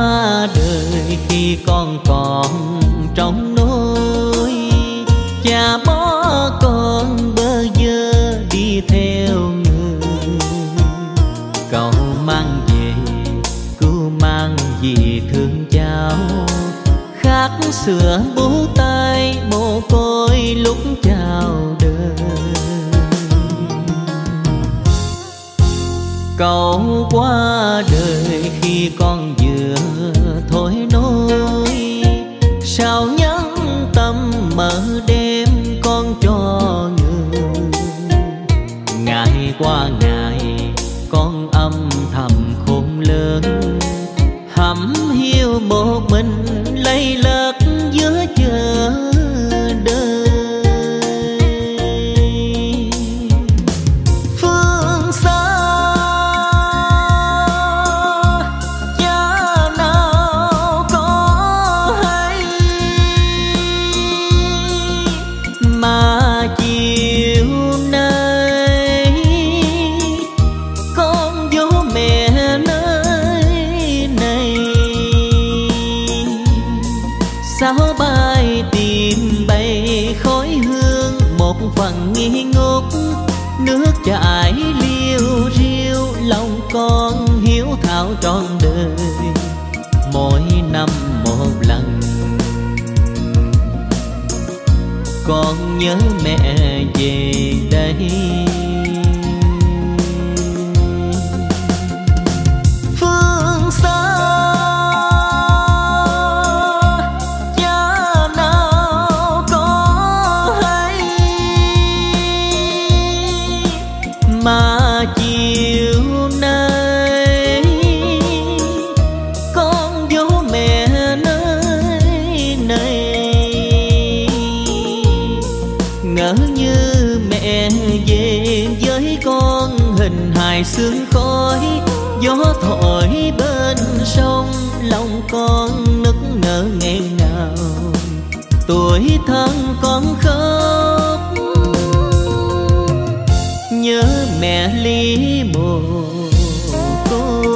qua đời khi con còn trong nôi, cha bỏ con bơ vơ đi theo người. Cậu mang về cứu mang vì thương cháu, khát sữa bú tay mồ côi lúc chào đời. Cậu qua đời khi con vừa thôi nôi, sao nhẫn tâm mở đêm con cho người. Ngày qua ngày con âm thầm khôn lớn, hẩm hiu một mình lây lất giữa chờ đời. Phương xa cha nào có hay, mà chiều nay con vô mẹ nơi này. Sao bay tìm bay khói hương một phần nghi ngút, nước chảy liêu riêu lòng con hiếu thảo trọn đời. Mỗi năm một lần con nhớ mẹ về đây. Phương xa cha nào có hay, mà chiều nay con vô mẹ nơi này. Ngỡ như mẹ về với con hình hài sương khói, gió thổi bên sông lòng con nức nở nghẹn ngào. Tuổi thân con khóc nhớ mẹ ly mồ côi.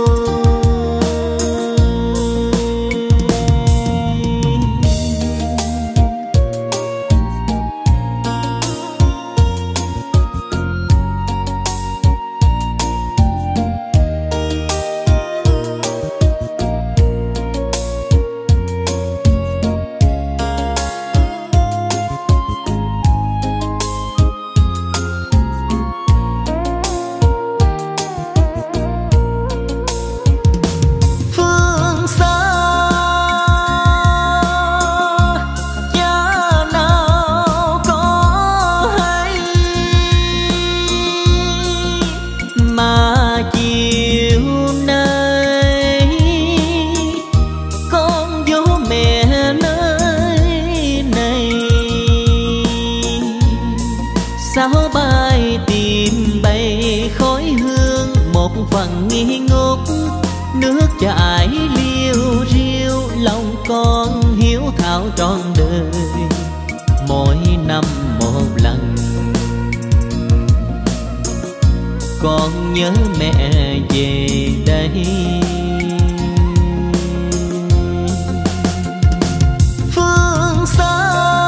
Phần nghi ngút nước chảy liêu riêu lòng con hiếu thảo trọn đời. Mỗi năm một lần con nhớ mẹ về đây. Phương xa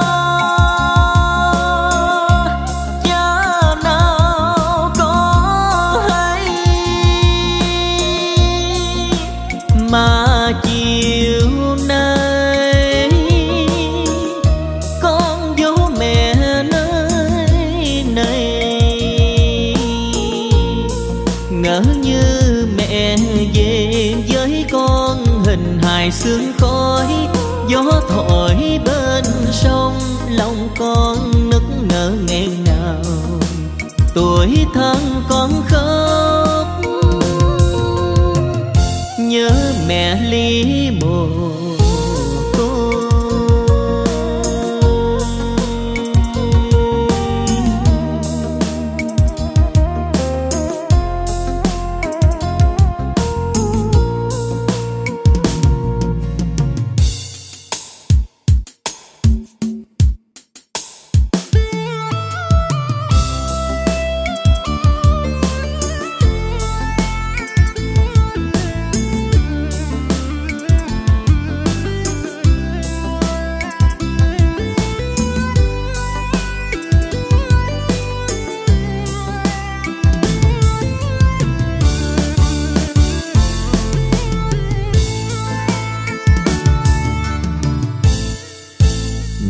mà chiều nay con vô mẹ nơi này. Ngỡ như mẹ về với con hình hài sương khói, gió thổi bên sông lòng con nức nở nghẹn ngào. Tuổi thân con khóc nhớ mẹ ly mồ côi.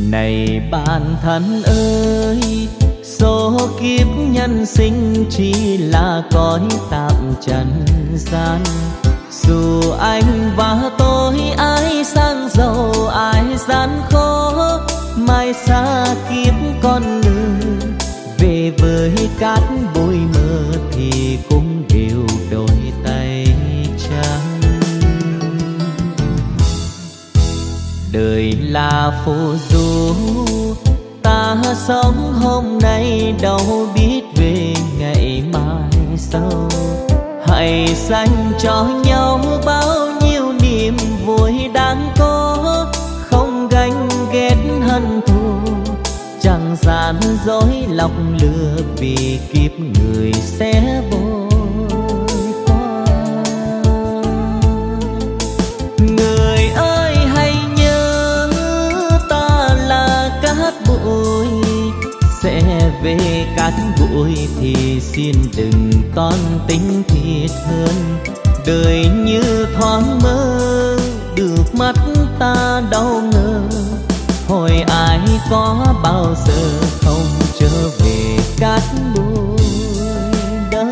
Này bạn thân ơi, số kiếp nhân sinh chỉ là cõi tạm trần gian. Dù anh và tôi ai sang giàu ai gian khó, mai xa kiếp con người về với cát bụi mơ thì cũng đều đôi tay trắng. Đời là phù du, ta sống hôm nay đâu biết về ngày mai sau. Hãy dành cho nhau bao nhiêu niềm vui đáng có, không ganh ghét hận thù, chẳng gian dối lọc lừa vì kiếp người sẽ vội qua. Người ơi hãy nhớ ta là cát bụi, sẽ về cát bụi thì xin đừng toan tính thiệt hơn. Đời như thoáng mơ, được mắt ta đau ngờ, hồi ai có bao giờ không trở về cát bụi đâu.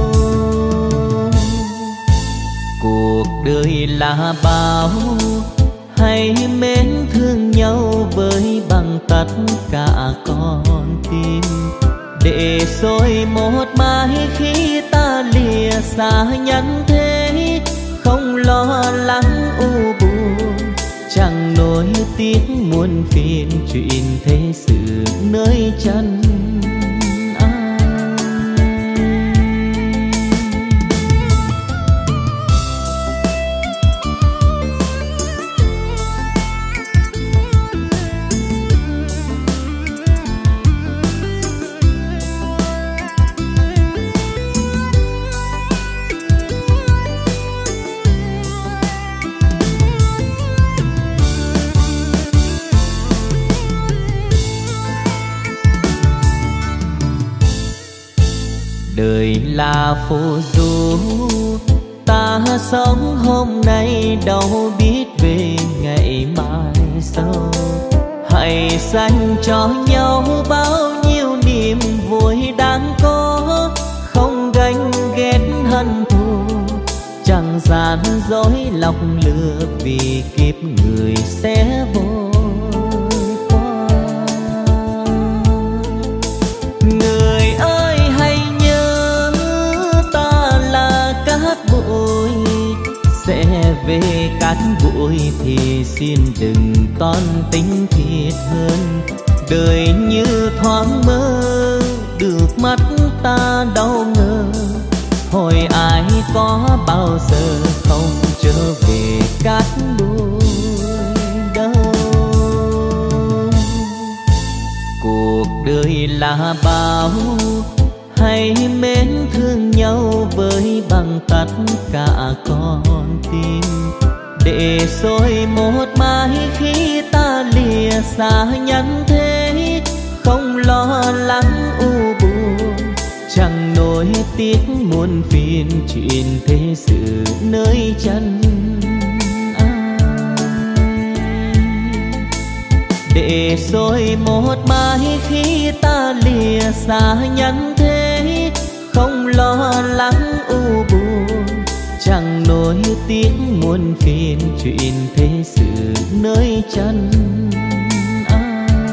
Cuộc đời là bao, hãy mến thương nhau với bằng tất cả con tim, để rồi một mai khi ta lìa xa nhân thế, không lo lắng u buồn, chẳng nỗi tiếc muôn phiền chuyện thế sự nơi chân ai. Đời là phù du, ta sống hôm nay đâu biết về ngày mai sau. Hãy dành cho nhau bao nhiêu niềm vui đáng có, không ganh ghét hận thù, chẳng gian dối lọc lừa vì kiếp người sẽ vội qua. Người ơi hãy nhớ ta là cát bụi, sẽ về cát bụi thì xin đừng toan tính thiệt hơn. Đời như thoáng mơ, được mắt ta đau ngờ, hồi ai có bao giờ không trở về cát bụi đâu. Cuộc đời là bao, hãy mến thương nhau với bằng tất cả con tim, để rồi một mai khi ta lìa xa nhân thế, không lo lắng u buồn, chẳng nỗi tiếc muôn phiền chuyện thế sự nơi chân ai. Để rồi một mai khi ta lìa xa nhân thế, không lo lắng u buồn, chẳng nỗi tiếc muôn phiền chuyện thế sự nơi chân ai.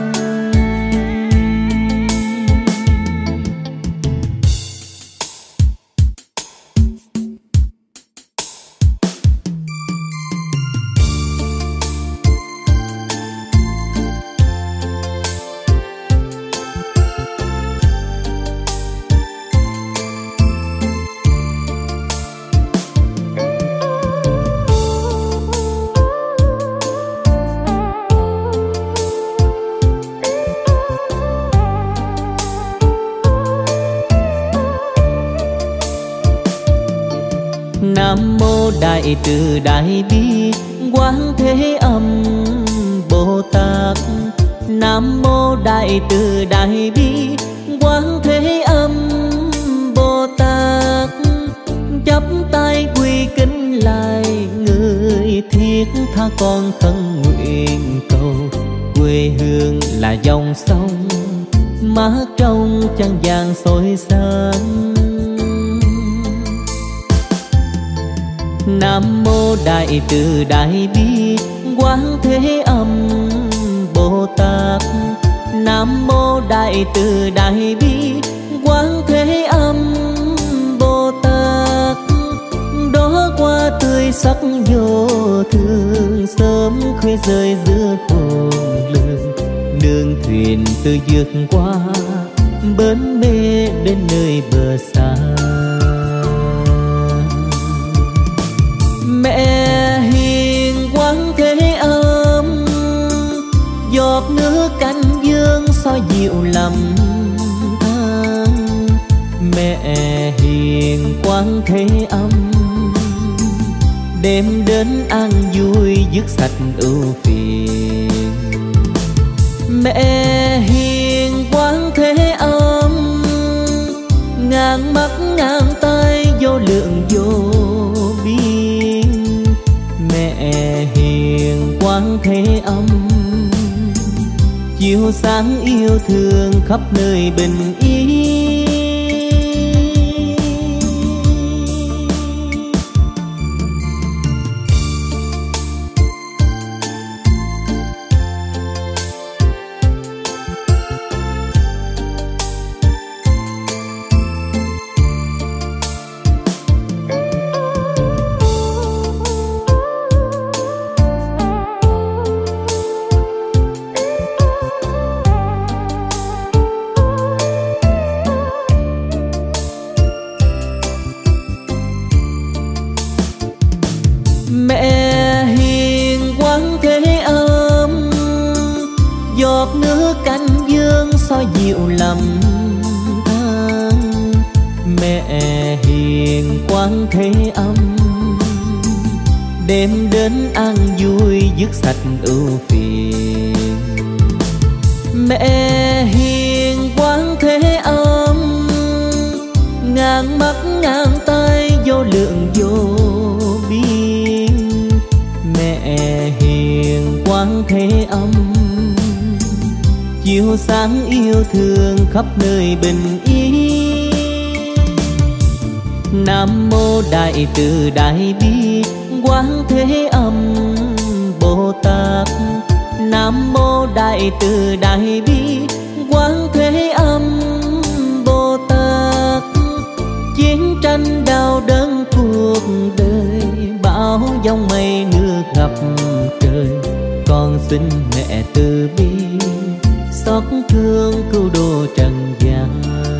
Nam mô Đại Từ Đại Bi Quán Thế Âm Bồ Tát. Nam mô Đại Từ Đại Bi Quán Thế Âm Bồ Tát. Chắp tay quy kính lại người thiết tha con thân nguyện cầu, quê hương là dòng sông mát trong trăng vàng soi sáng. Nam mô Đại Từ Đại Bi Quán Thế Âm Bồ Tát. Nam mô Đại Từ Đại Bi Quán Thế Âm Bồ Tát. Đó qua tươi sắc vô thường, sớm khuya rơi giữa khôn lường. Đường thuyền từ vượt qua bến mê đến nơi bờ xa. Mẹ hiền Quán Thế Âm, giọt nước cánh dương soi dịu lầm than. Mẹ hiền Quán Thế Âm, đêm đến an vui dứt sạch ưu phiền. Mẹ hiền Quán Thế Âm, ngàn mắt ngàn tay vô lượng vô biên. Mẹ hiền Quán Thế Âm, chiếu sáng yêu thương khắp nơi bình yên. Mẹ hiền Quán Thế Âm, giọt nước cánh dương soi dịu lầm than. Mẹ hiền Quán Thế Âm, đêm đến an vui dứt sạch ưu phiền. Mẹ hiền Quán Thế Âm, ngàn mắt ngàn tay vô lượng vô biên. Mẹ hiền Quán Thế Âm, chiếu sáng yêu thương khắp nơi bình yên. Nam mô Đại Từ Đại Bi Quán Thế Âm Bồ Tát. Nam mô Đại Từ Đại Bi Quán Thế Âm Bồ Tát. Chiến tranh đau đớn cuộc đời, bão giông mây nước ngập trời. Con xin mẹ từ bi xót thương cứu độ trần gian.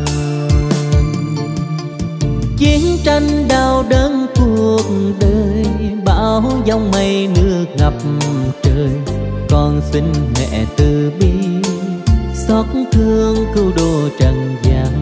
Chiến tranh đau đớn cuộc đời, bão giông mây nước ngập trời. Con xin mẹ từ bi xót thương cứu độ trần gian.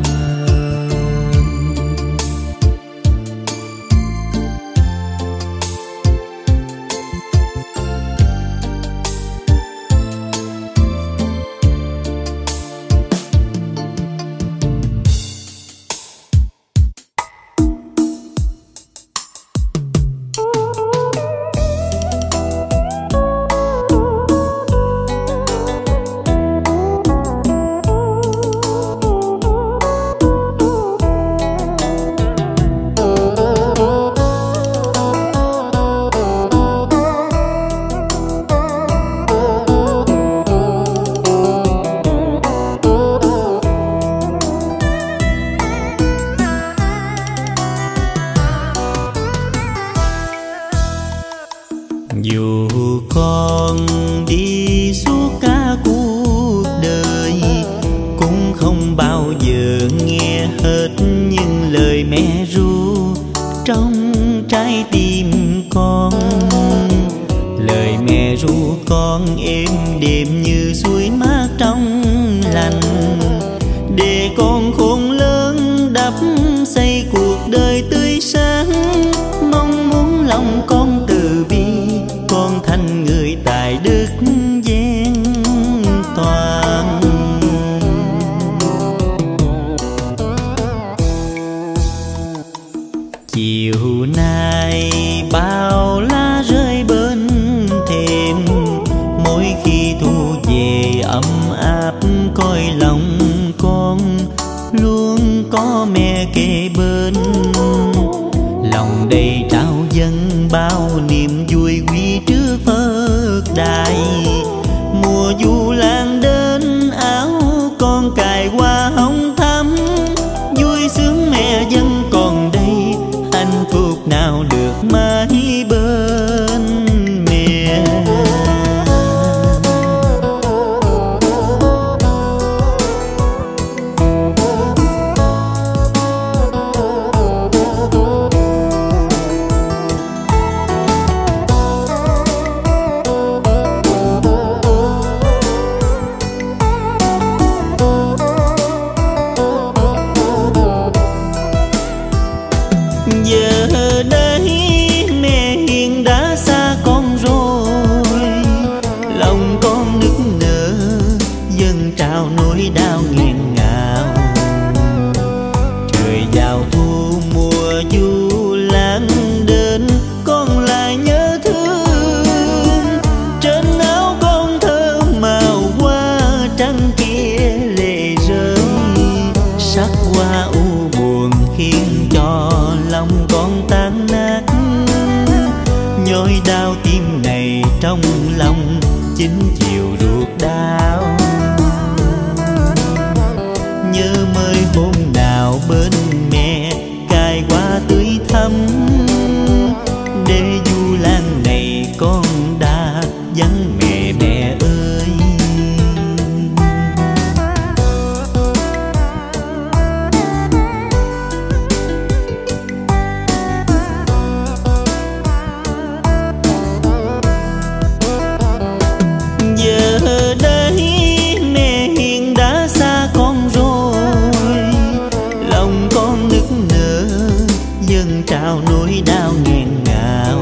Dù con đi suốt cả cuộc đời, cũng không bao giờ nghe hết những lời mẹ ru trong trái tim con. Lời mẹ ru con êm đềm như suối mát trong lành, để con khôn lớn đắp xây cuộc đời tươi sáng. Mong muốn lòng con từ bi, con thành người tài đức vẹn toàn. Chiều nay bao lá rơi bên thềm, mỗi khi thu về trong lòng chính chiều ruột đau. Nhớ mới hôm nào bên mẹ cài hoa tưới thắm, để du lan này con đã vắng mẹ mẹ ơi. Giờ đây mẹ hiện đã xa con rồi, lòng con nức nở dâng trào nỗi đau nghẹn ngào.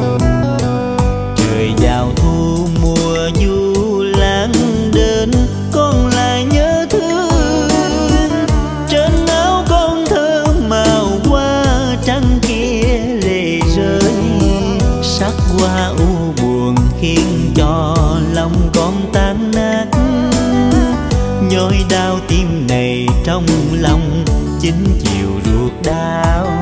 Trời vào thu mùa du lãng đến, con lại nhớ thương. Trên áo con thơm màu hoa trắng kia lệ rơi, sắc hoa u buồn khiến cho lòng con tan nát. Nhói đau tim này trong lòng chính chiều ruột đau.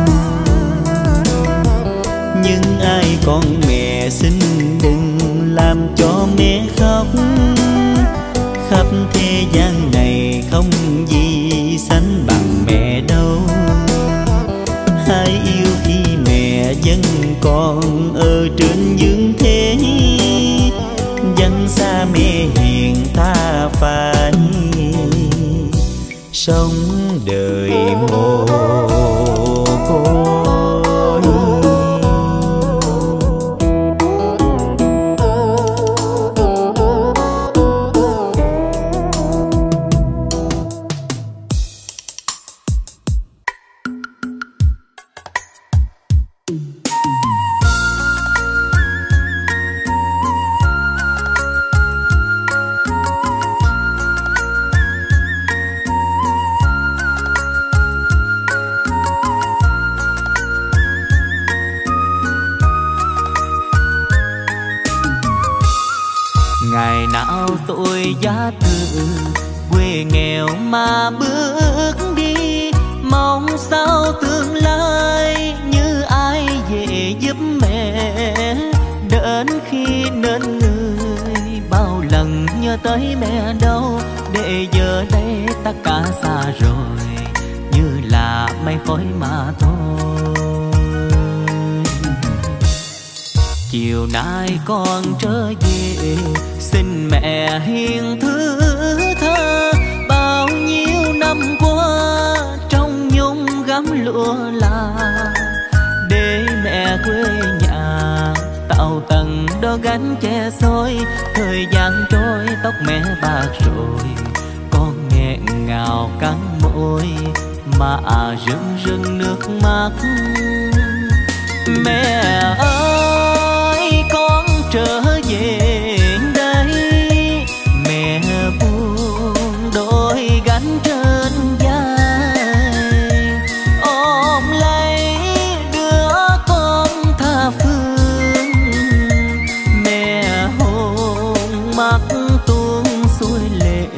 Nhưng ai con mẹ xin đừng làm cho mẹ khóc, khắp thế gian này không gì sánh bằng mẹ đâu. Hãy yêu khi mẹ vẫn còn ở trên dương thế, vắng xa mẹ hiền tha phải sống đời mồ côi. Ngày nào tôi giá từ quê nghèo mà bước đi, mong sao tương lai như ai về giúp mẹ. Đến khi nên người bao lần nhớ tới mẹ đâu, để giờ đây tất cả xa rồi như là mây khói mà thôi. Chiều nay con trở về xin mẹ hiền thứ tha, bao nhiêu năm qua trong nhung gấm lụa là để mẹ quê nhà tạo tầng đó gánh che xôi. Thời gian trôi tóc mẹ bạc rồi, con nghẹn ngào cắn môi mà rưng rưng nước mắt. Mẹ ơi con trở về đây, mẹ buông đôi gánh trên vai, ôm lấy đứa con tha phương. Mẹ hôn mắt tuôn xuôi lệ,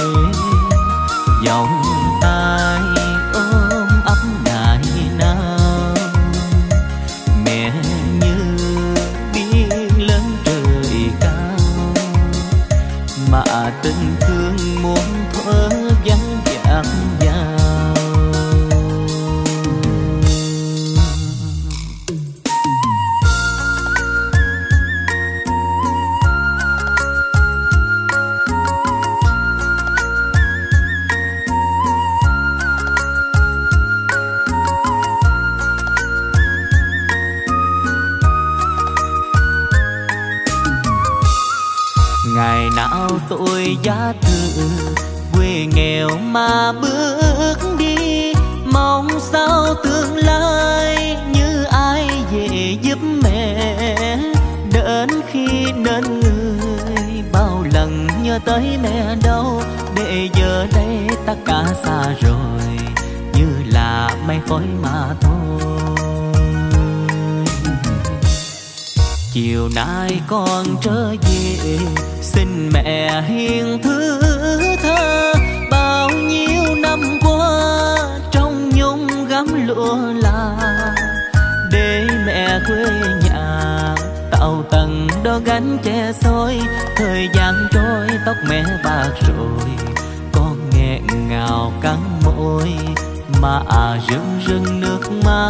vòng tay ôm ấp ngày nào. Mẹ như biển lớn trời cao, mà tình thương muốn thở vắng dạt vào. Ngày nào tôi giá từ quê nghèo mà bước đi, mong sao tương lai như ai về giúp mẹ. Đến khi nên người bao lần nhớ tới mẹ đâu, để giờ đây tất cả xa rồi như là mây khói mà thôi. Chiều nay con trở về xin mẹ hiền thứ tha, bao nhiêu năm qua trong nhung gấm lụa là để mẹ quê nhà tạo tầng phận đó gánh che xôi. Thời gian trôi tóc mẹ bạc rồi, con nghẹn ngào cắn môi mà rưng rưng nước mắt.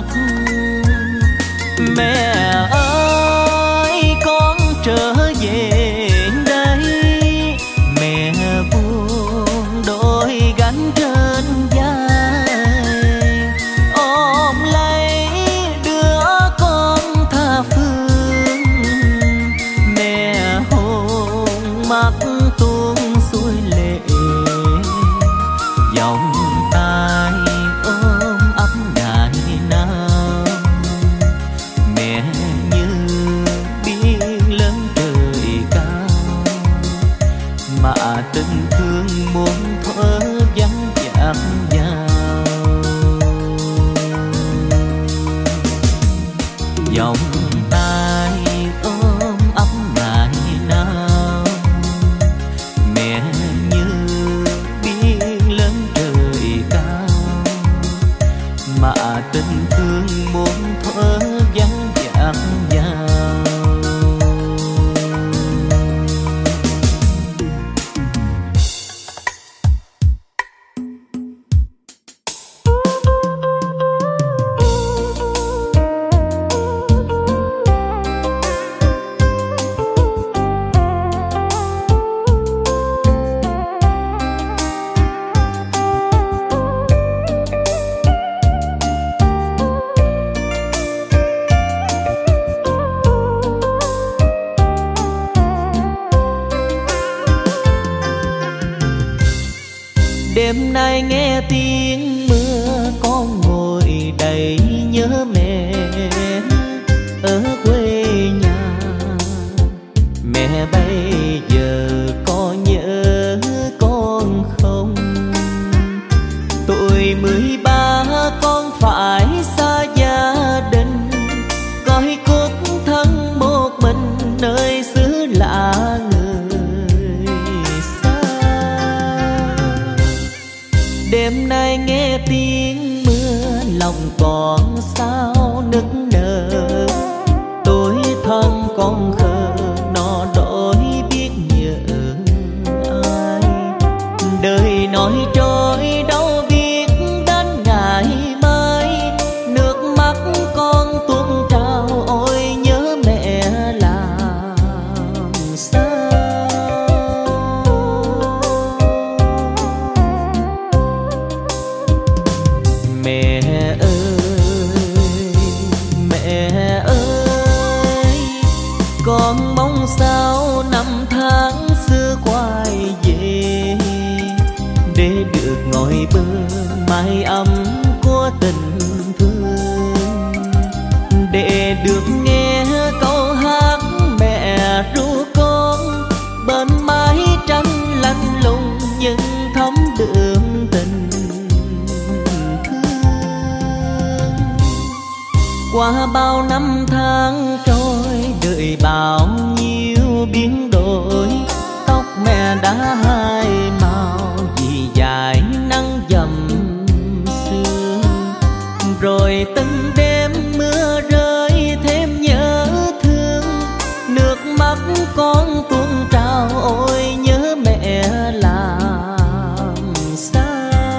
Mẹ ơi con trở về đây, mẹ buông đôi gánh trên vai, ôm lấy đứa con tha phương. Mẹ hôn mắt tuôn xuôi lệ, vòng tay ôm ấp ngày nào. Mẹ như biển lớn trời cao, mà tình thương muốn thở vắng chạm vào. Vòng tay ôm ấp ngày nào, mẹ như biển lớn trời cao, mà tình thương muốn thở vắng chạm vào. Đêm nay nghe tiếng mưa, con ngồi đầy nhớ mẹ ở quê nhà. Mẹ bây giờ có nhớ con không? Tuổi 13 con phải xa gia đình, coi cốt thân một mình nơi xứ lạ người xa. Đêm nay nghe tiếng mưa, lòng còn sao nức nở. Tuổi thân con khờ nó đổi biết nhớ ai. Đời nói trôi đâu biết đến ngày mai, nước mắt con tuôn trào ôi nhớ mẹ làm sao. Mẹ ơi, con mong sao năm tháng xưa quay về, để được ngồi bên mái ấm của tình thương, để được nghe câu hát mẹ ru con bên mái tranh lạnh lùng nhưng thấm đượm tình thương. Qua bao năm tháng trôi, đời bao nhiêu biến đổi, tóc mẹ đã hai màu vì dài nắng dầm sương. Rồi từng đêm mưa rơi thêm nhớ thương, nước mắt con tuôn trào ôi nhớ mẹ làm sao.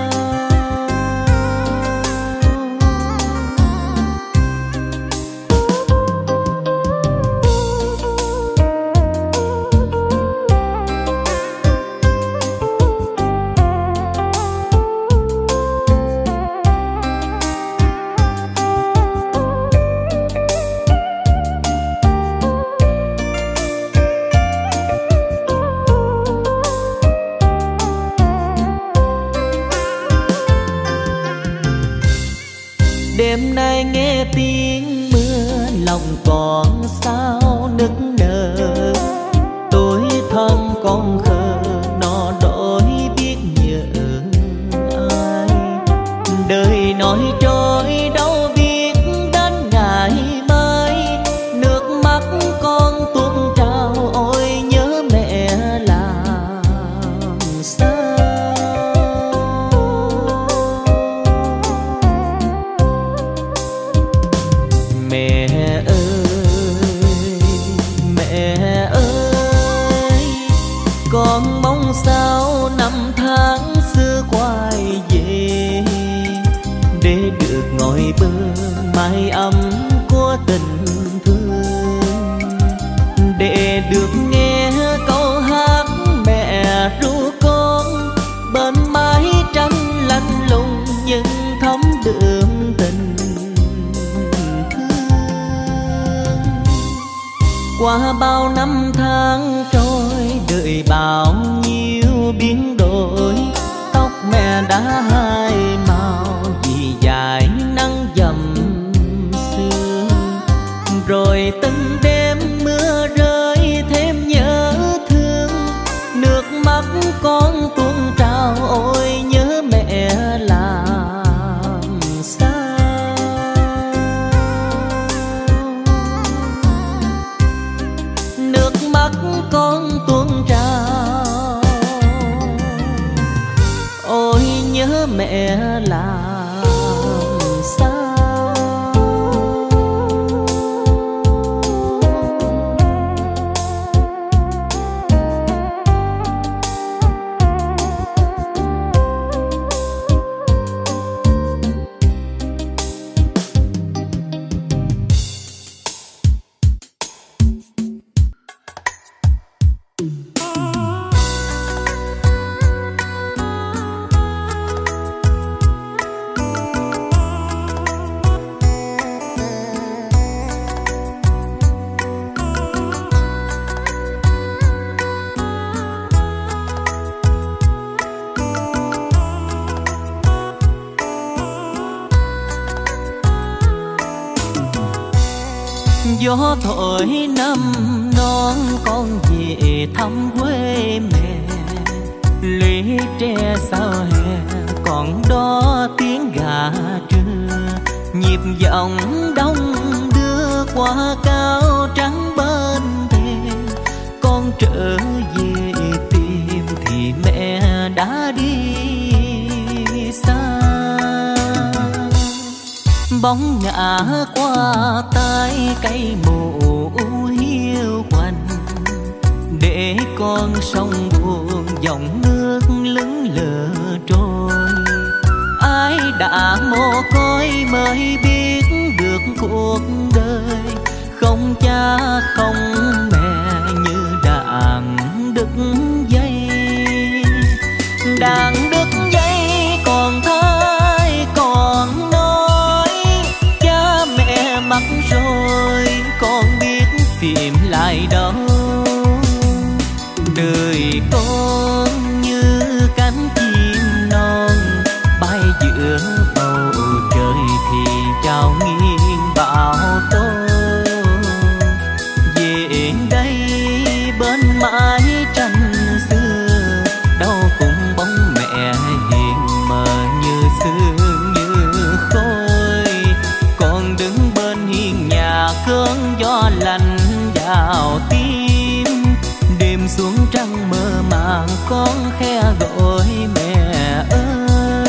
Đêm nay nghe tiếng mưa, lòng còn sao nức nở. Tuổi thân con khờ nó đổi biết nhớ ai. Đời nói trôi đâu biết đến ngày mai, nước mắt con tuôn trào ôi nhớ mẹ làm sao. Mẹ ơi, mái ấm của tình thương. Để được nghe câu hát mẹ ru con bên mái tranh lạnh lùng nhưng thấm đượm tình thương. Qua bao năm tháng trôi đợi bao nhiêu biến đổi, tóc mẹ đã hai màu vì dài nắng dầm sương. Rồi từng đêm mưa rơi thêm nhớ thương, nước mắt con tuôn trào ôi nhớ mẹ làm sao. Nước mắt con tuôn trào ôi nhớ mẹ làm sao. Gió thổi năm non con về thăm quê mẹ, lũy tre sau hè còn đó tiếng gà trưa. Nhịp giọng đông đưa qua cao trắng bên thềm, con trở về tìm thì mẹ đã đi xa. Bóng ngã qua tay cây mù hiu quạnh, để con sông buồn dòng nước lững lờ trôi. Ai đã mồ côi mới biết được cuộc đời, không cha không mẹ như đàn đứt dây. Đàn đứt dây còn thai còn nói, cha mẹ mất rồi con biết tìm lại đâu. Đời con như cánh chim non bay giữa bầu trời thì trao nghiêng bão tố. Về đây bên mái tranh xưa, đâu cùng bóng mẹ hiền mờ như sương như khói. Con đứng bên hiên nhà cơn gió lạnh vào tim, đêm xuống trăng mơ màng con khe gọi mẹ ơi.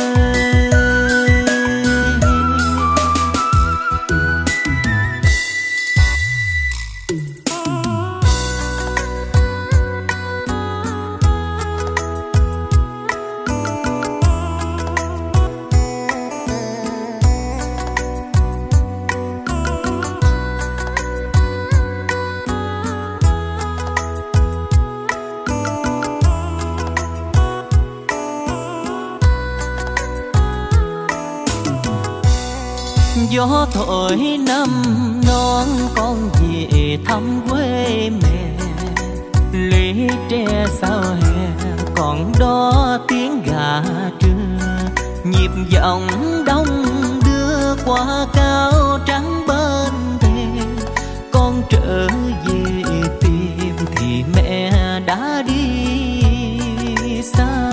Gió thổi năm non con về thăm quê mẹ, lũy tre sau hè còn đó tiếng gà trưa. Nhịp giọng đông đưa qua cao trắng bên thềm, con trở về tìm thì mẹ đã đi xa.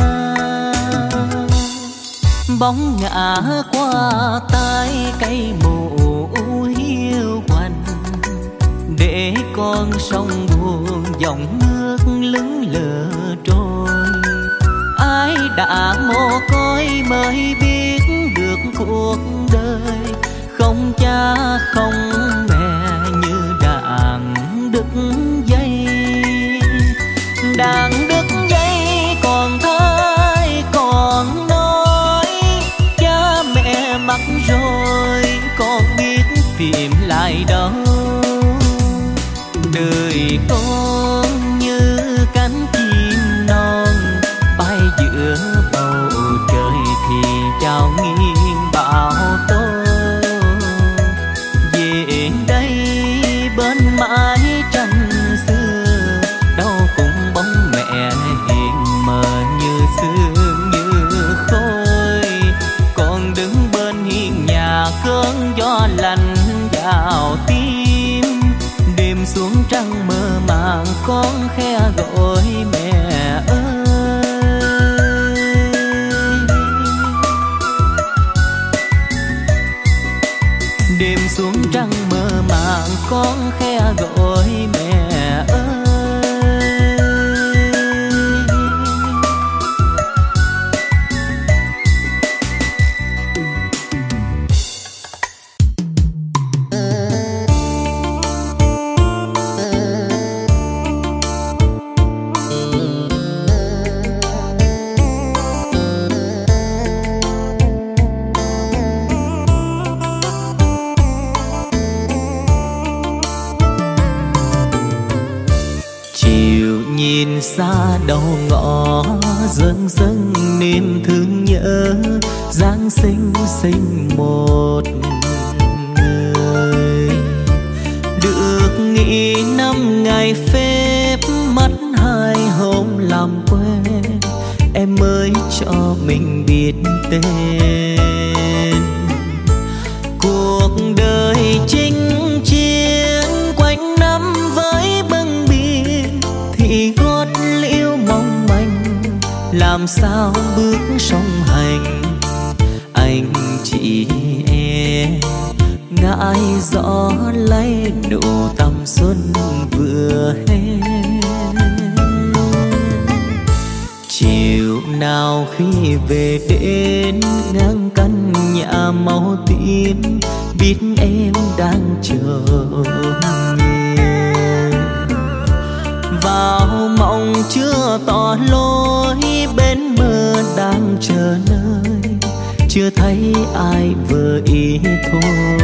Bóng ngã qua tay cây mù hiu quạnh, để con sông buồn dòng nước lững lờ trôi. Ai đã mồ côi mới biết được cuộc đời, không cha không mẹ như đàn đứt dây. Đàn đứt dây còn thai còn nói, cha mẹ mất rồi con biết ai đâu. Đời con như cánh chim non bay giữa bầu trời thì chào nghiêng bão tố. Về đây bên mái tranh xưa đâu cùng bóng mẹ hiền mờ như sương như khói. Còn đứng bên hiên nhà cơn gió lạnh vào tim. Đêm xuống trăng mơ màng con khe gọi mẹ ơi. Đêm xuống trăng mơ màng con khe gọi mẹ ơi. Nhìn xa đầu ngõ dâng dâng niềm thương nhớ Giáng sinh sinh một người. Được nghỉ 5 ngày phép mất 2 hôm làm quê. Em mới cho mình biết tên. Cuộc đời chinh chiến quanh năm với bâng biển thì gót liễu mong manh làm sao bước song hành. Anh chị em ngại gió lấy nụ tầm xuân vừa hết. Chiều nào khi về đến ngang căn nhà màu tím biết em đang chờ vào mộng chưa tỏ lối bên mơ đang chờ nơi chưa thấy ai vừa ý thôi.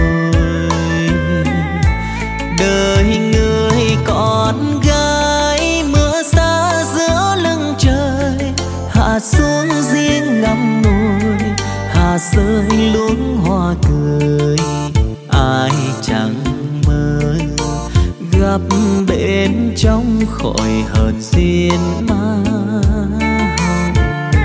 Đời người con gái mưa xa giữa lưng trời hạ xuống riêng ngắm ngồi hạ rơi luống hoa cười. Ai chẳng mơ gặp bên trong khỏi hờn duyên ma hồng.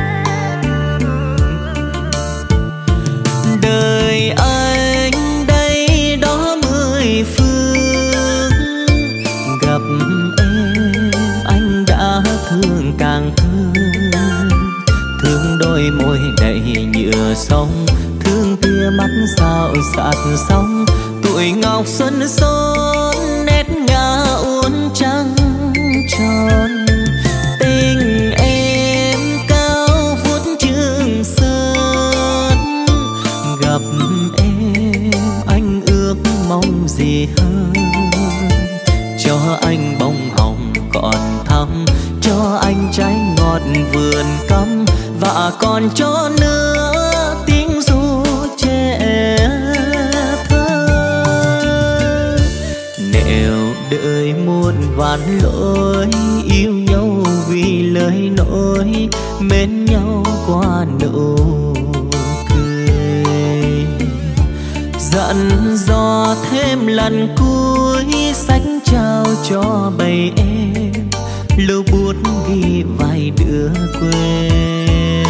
Đời anh đây đó 10 phương gặp em anh đã thương càng thương. Thương đôi môi đầy nhựa sông thương tia mắt sao sạt sóng. Tuổi ngọc xuân son nét ngả uốn trăng tròn. Tình em cao vút Trường Sơn gặp em anh ước mong gì hơn. Cho anh bông hồng còn thắm cho anh trái ngọt vườn cắm và còn cho nữa tiếng ru trẻ thơ. Nẻo đời muôn vàn lỗi yêu nhau vì lời nói mến nhau qua nụ cười. Dặn dò thêm lần cuối sách trao cho bầy em lưu bút ghi vài đứa quên.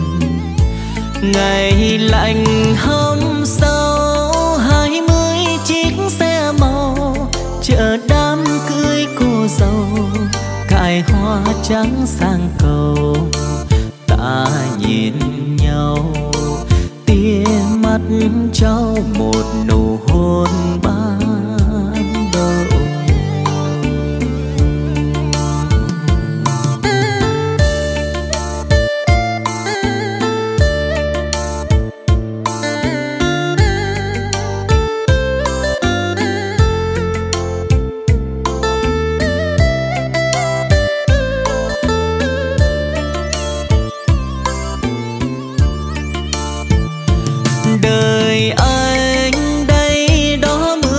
Ngày lạnh hôm sau 20 chiếc xe màu chở đám cưới cô dâu cài hoa trắng sang cầu. Ta nhìn nhau tia mắt trao một nụ hôn ban đầu. Đời anh đây đó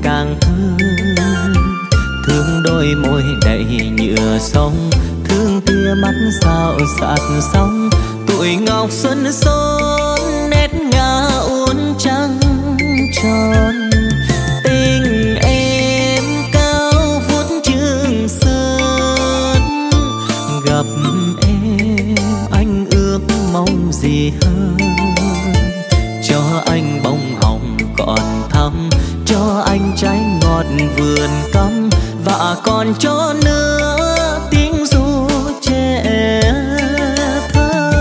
càng thương. Thương đôi môi đầy nhựa sông, thương tia mắt sao sạt sóng. Tuổi ngọc xuân son nét ngà uốn trăng tròn. Tình em cao vút Trường Sơn, gặp em anh ước mong gì hơn. Cho anh bông hồng còn thắm, cho anh trái ngọt vườn cắm, và còn cho nữa tiếng ru trẻ thơ.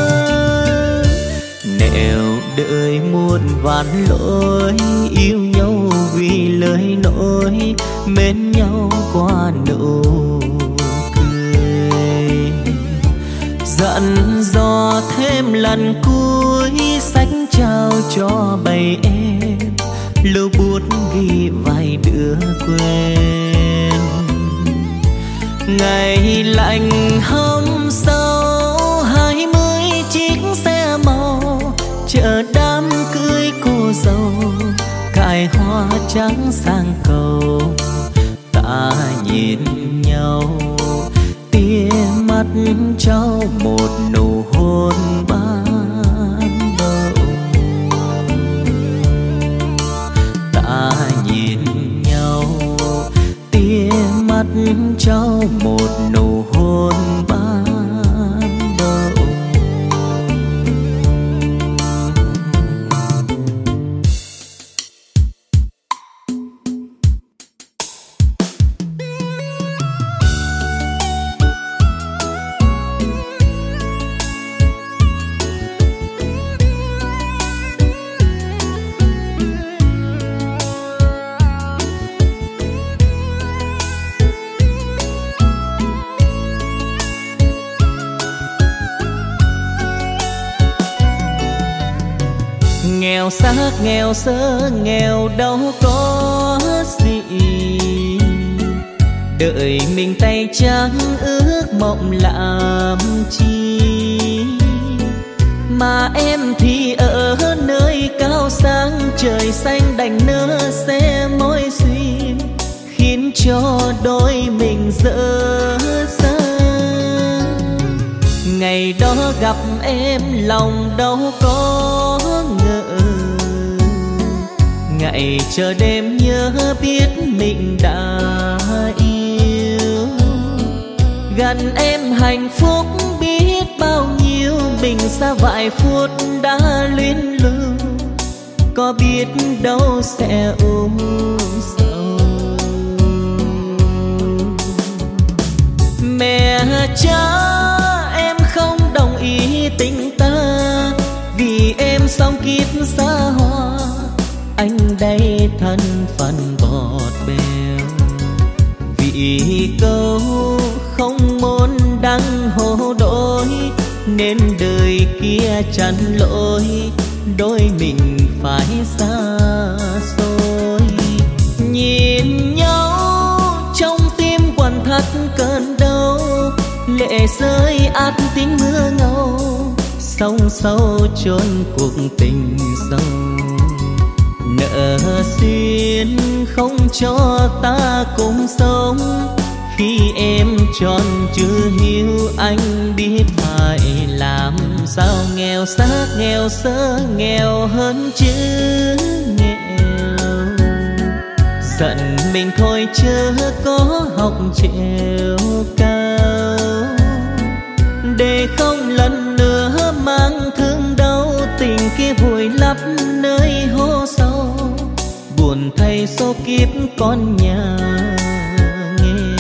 Nẻo đời muôn vạn lối, yêu nhau vì lời nói, mến nhau qua nụ cười. Dặn dò thêm lần cuối, sách trao cho bầy em, lưu bút ghi vài đứa quên. Ngày lạnh hôm sau, 20 chiếc xe màu chờ đám cưới cô dâu, cài hoa trắng sang cầu. Ta nhìn nhau, tia mắt trao một nụ hôn ban đầu. Ta nhìn nhau, tia mắt trao một nụ hôn ban đầu. Nghèo xác nghèo sơ nghèo đâu có gì, đợi mình tay trắng ước mộng làm chi. Mà em thì ở nơi cao sang, trời xanh đành nỡ xe mối duyên, khiến cho đôi mình dở dang. Ngày đó gặp em lòng đâu có ngờ, ngày chờ đêm nhớ biết mình đã yêu. Gần em hạnh phúc biết bao nhiêu, mình xa vài phút đã luyến lưu, có biết đâu sẽ u sầu. Mẹ cha em không đồng ý tình ta, vì em sống kiếp xa hoa, anh đây thân phận bọt bèo. Vì câu không môn đăng hồ đôi, nên đời kia chắn lỗi, đôi mình phải xa xôi. Nhìn nhau trong tim quặn thắt cơn đau, lệ rơi át tiếng mưa ngâu, sông sâu chôn cuộc tình sâu. Nợ duyên không cho ta cùng sống, khi em tròn chưa hiếu anh biết phải làm sao. Nghèo xác nghèo sơ nghèo hơn chữ nghèo, giận mình thôi chớ có học trèo cao, để không lần nữa mang thương đau. Tình kia vùi lấp nơi hố sâu, buồn thay số kiếp con nhà nghèo.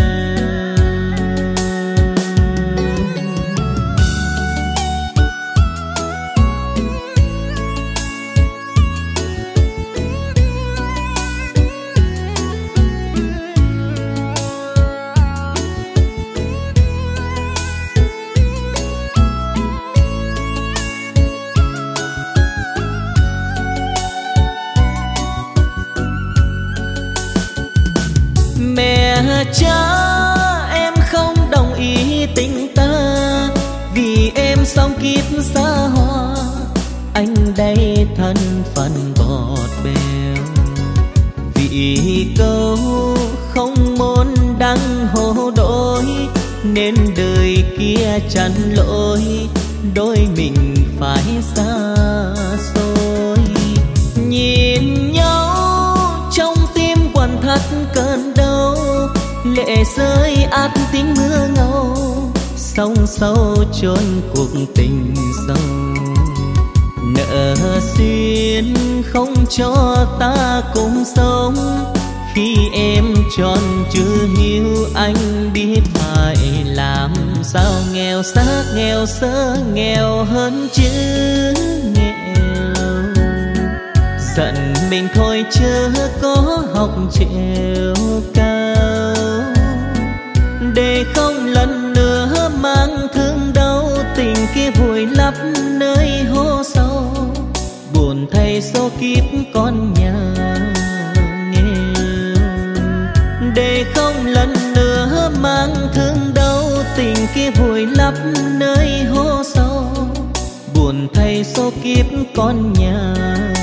Cha em không đồng ý tình ta, vì em sống kiếp xa hoa, anh đây thân phận bọt bèo. Vì Chỉ câu không môn đăng hộ đôi, nên đời kia chắn lỗi, đôi mình phải xa xôi. Nhìn nhau trong tim quặn thắt cơn đau, lệ rơi át tiếng mưa ngâu, sông sâu chôn cuộc tình sâu. Nợ duyên không cho ta cùng sống, khi em tròn chưa hiếu anh biết phải làm sao. Nghèo xác nghèo sơ nghèo hơn chữ nghèo, giận mình thôi chớ có học trèo cao, để không lần nữa mang thương đau. Tình kia vùi lấp nơi hố sâu, buồn thay số kiếp con nhà nghèo. Để không lần nữa mang thương đau, tình kia vùi lấp nơi hố sâu, buồn thay số kiếp con nhà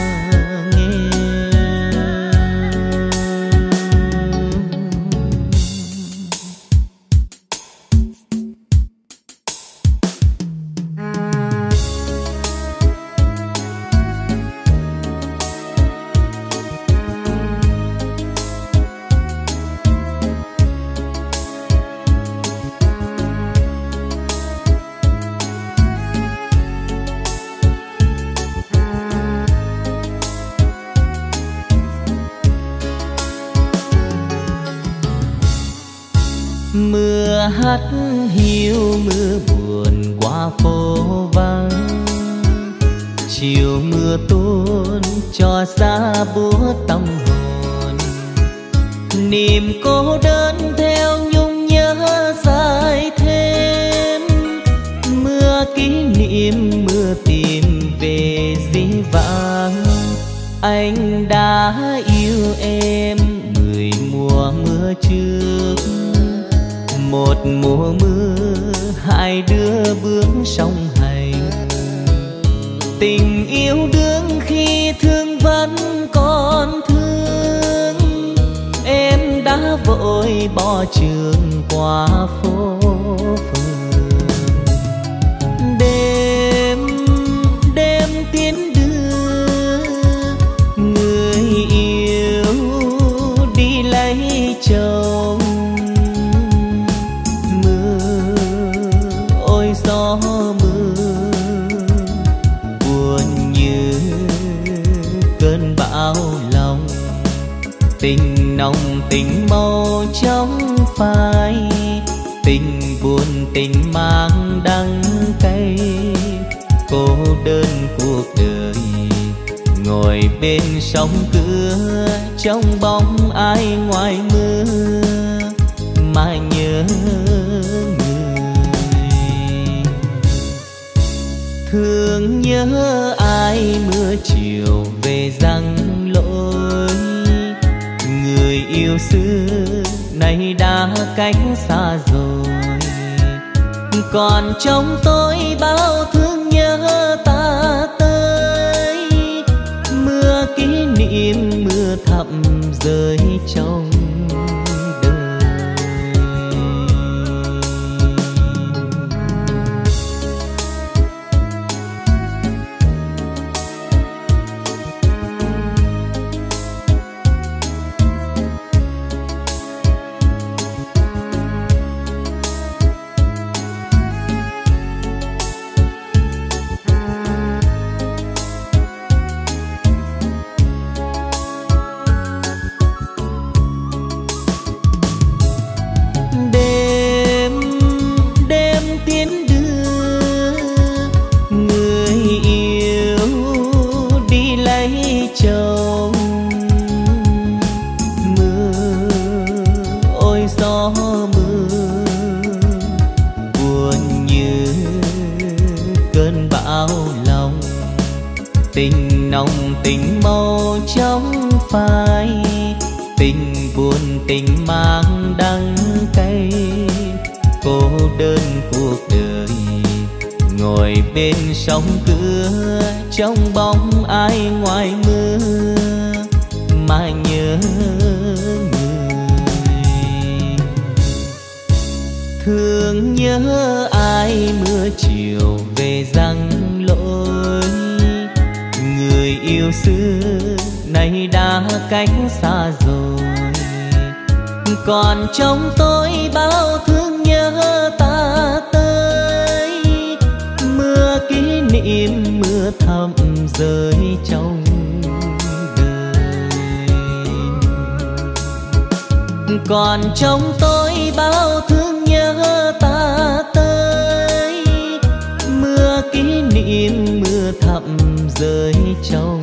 hát hiu mưa buồn qua phố vắng. Chiều mưa tuôn cho xa búa tâm hồn, niềm cô đơn theo nhung nhớ dài thêm. Mưa kỷ niệm mưa tìm về dĩ vãng, anh đã yêu em 10 mùa mưa trước. Một mùa mưa hai đứa bước song hành, tình yêu đương khi thương vẫn còn thương. Em đã vội bỏ trường qua phố phường, đêm đêm tiến đưa người yêu đi lấy chồng. Gió mưa buồn như cơn bão lòng, tình nồng tình màu trong phai. Tình buồn tình mang đắng cay, cô đơn cuộc đời ngồi bên sóng cửa, trong bóng ai ngoài mưa mà nhớ. Thương nhớ ai mưa chiều về răng lối, người yêu xưa nay đã cách xa rồi. Còn trong tôi bao thương nhớ ta tới, mưa kỷ niệm mưa thầm rơi trong chồng. Mưa ôi gió mưa buồn như cơn bão lòng, tình nồng tình màu trong phai. Tình buồn tình mang đắng cay, cô đơn cuộc đời ngồi bên sóng cửa, trong bóng ai ngoài mưa mà nhớ. yêu xưa nay đã cách xa rồi, còn trong tôi bao thương nhớ ta tới. Mưa kỷ niệm mưa thầm rơi trong đời, còn trong tôi bao thương nhớ ta tới. Mưa kỷ niệm mưa thầm rơi trong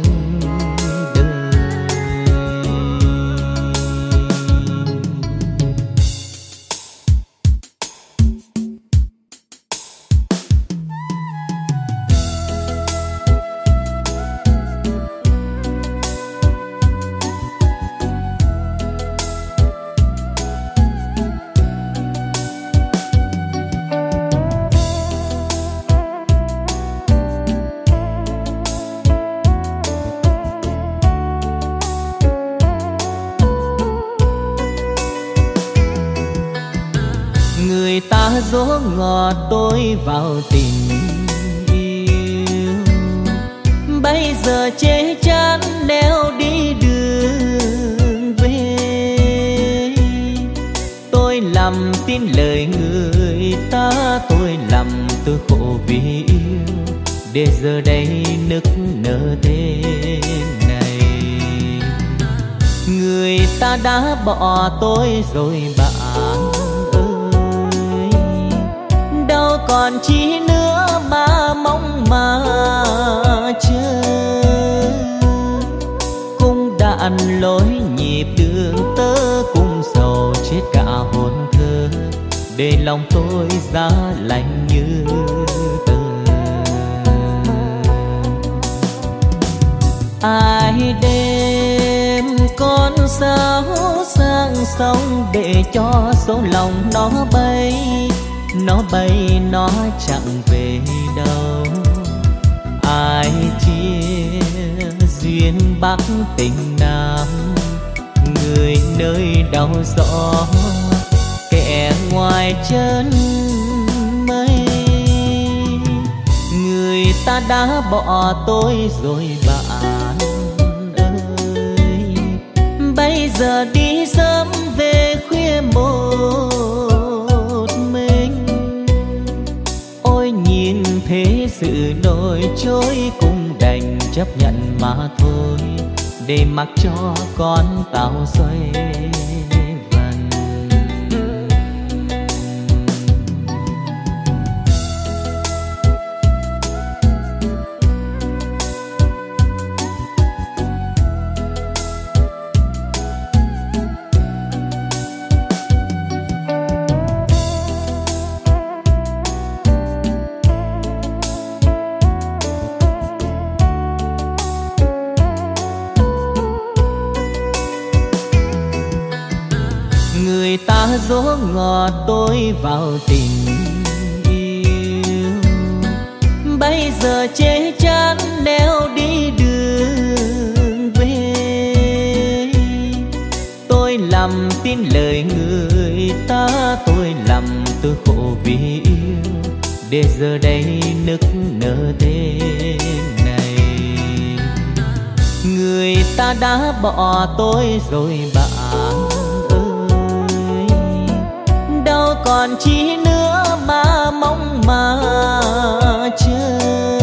dỗ ngọt tôi vào tình yêu. Bây giờ chê chán neo đi đường về, tôi lầm tin lời người ta, tôi lầm tôi khổ vì yêu, để giờ đây nức nở thế này. Người ta đã bỏ tôi rồi bạn, còn chi nữa mà mong mà chờ. Cung đàn lối nhịp đường tơ cung sầu chết cả hồn thơ, để lòng tôi giá lạnh như tờ. Ai đêm con sao sang sông để cho số lòng nó bay, nó bay nó chẳng về đâu. Ai chia duyên Bắc tình Nam, người nơi đau gió kẻ ngoài chân mây. Người ta đã bỏ tôi rồi bạn ơi, bây giờ đi sớm về khuya một mình. Ôi nhìn thế sự nổi trôi cũng đành chấp nhận mà thôi, để mặc cho con tàu xoay vần. Người ta dỗ ngọt tôi vào tình yêu, bây giờ chê chán neo đi đường về. Tôi lầm tin lời người ta, tôi lầm tôi khổ vì yêu, để giờ đây nức nở thế này. Người ta đã bỏ tôi rồi bạn, đâu còn chi nữa mà mong mà chờ.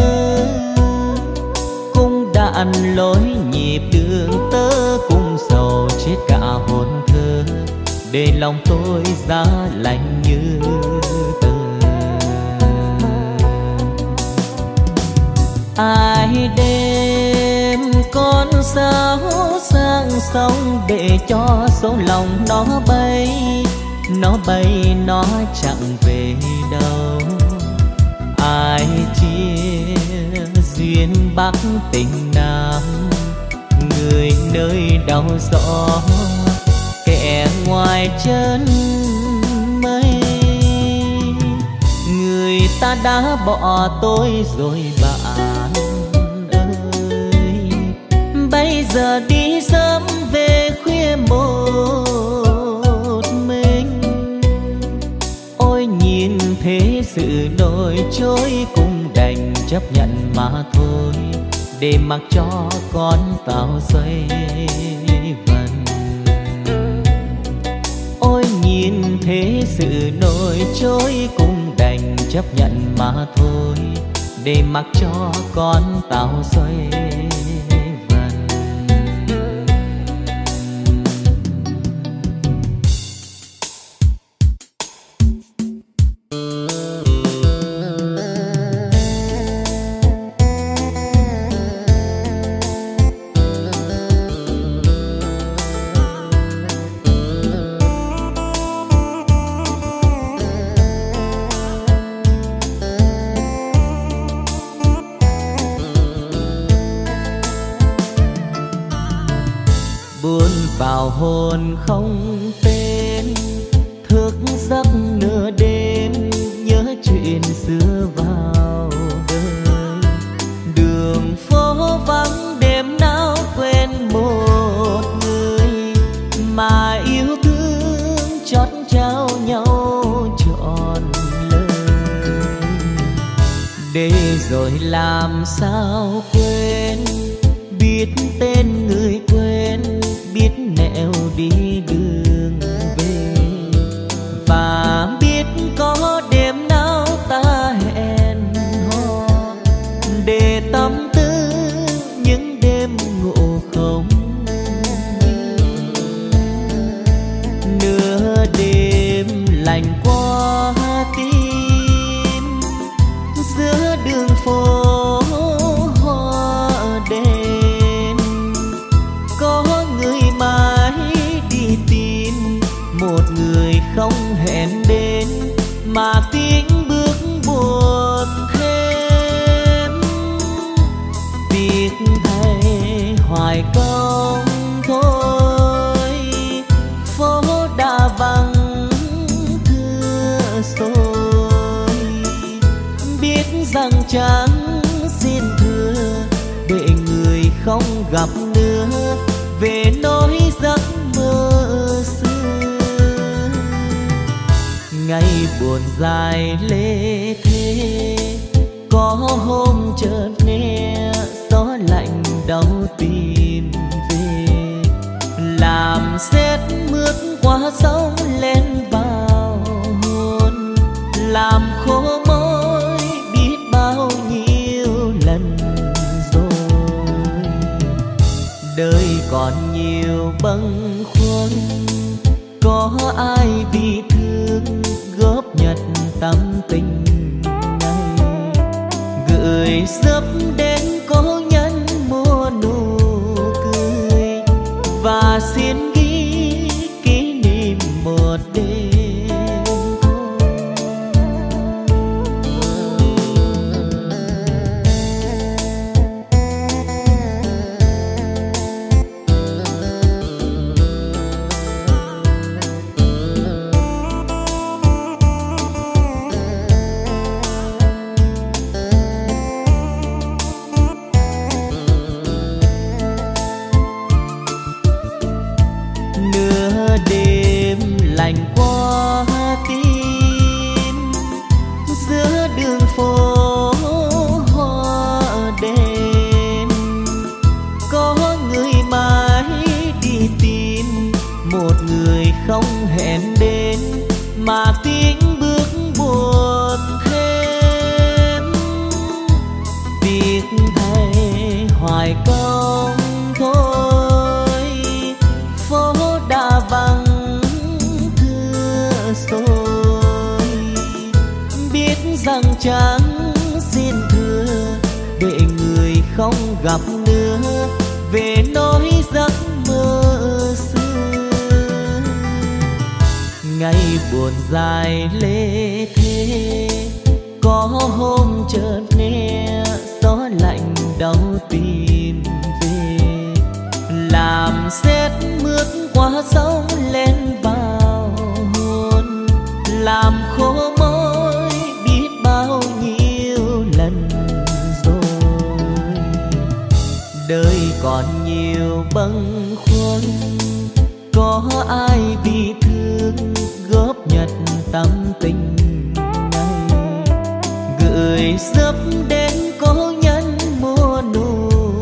Cung đàn lối nhịp đường tơ cung sầu chết cả hồn thơ, để lòng tôi giá lạnh như tờ. Ai đêm con sao sang sông để cho số lòng nó bay, nó bay nó chẳng về đâu. Ai chia duyên Bắc tình Nam, người nơi đau gió kẻ ngoài chân mây. Người ta đã bỏ tôi rồi bạn ơi, bây giờ đi sớm về khuya một mình. Ôi nhìn thế sự nổi trôi cũng đành chấp nhận mà thôi, để mặc cho con tàu xoay vần. Ôi nhìn thế sự nổi trôi cũng đành chấp nhận mà thôi, để mặc cho con tàu xoay vần. Buồn vào hồn không tên, thức giấc nửa đêm nhớ chuyện xưa vào đời. Đường phố vắng đêm nào quên một người mà yêu thương chót trao nhau trọn lời. Để rồi làm sao quên, biết tên người quên, biết nẻo đi đường về, và biết có đêm nào ta hẹn hò để tâm tư những đêm ngủ không. Nửa đêm lạnh qua tim, giữa đường phố hoa đèn, có người mãi đi tìm một người không hẹn đến, mà tiếng bước buồn thêm. Tiếc thay hoài công thôi, phố đã vắng thưa rồi. Biết rằng chẳng xin thưa để người không gặp nữa, về nỗi giấc mơ xưa. Ngày buồn dài lê thế, có hôm chợt nghe gió lạnh đau tìm về, làm sét mướt qua sóng lên vào hồn, làm khô môi biết bao nhiêu lần rồi. Đời còn nhiều bâng khuâng, có ai vì thương góp nhặt tâm tình này, gửi sớm đến cố nhân mua nụ cười, và xin ghi kỷ niệm một đêm. Nửa đêm lạnh qua tim, giữa đường phố hoa đèn, có người mãi đi tìm một người không hẹn đến, mà tiếng bước buồn thêm. Tiếc thay hoài công thôi, phố đã vắng thưa rồi. Biết rằng chẳng xin thưa để người không gặp nữa, về nỗi giấc mơ xưa. Ngày buồn dài lê thế, có hôm chợt nghe gió lạnh đau tìm về, làm sét mướt qua sóng lên vào hồn, làm khô môi biết bao nhiêu lần rồi. Đời còn nhiều bâng khuâng, có ai vì thương góp nhặt tâm tình này, gửi sớm đến cố nhân mua nụ